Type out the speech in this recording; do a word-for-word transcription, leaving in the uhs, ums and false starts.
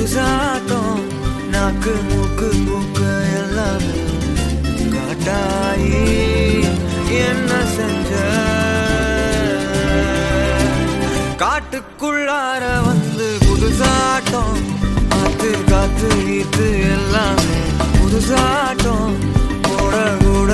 புதுசாட்டம் நாக்கு மூக்கு மூக்கு எல்லாமே காட்டாயி என்ன செஞ்ச காட்டுக்குள்ளார வந்து புதுசாட்டம் காத்து காத்து ஈத்து எல்லாமே புதுசாட்டம் போட கூட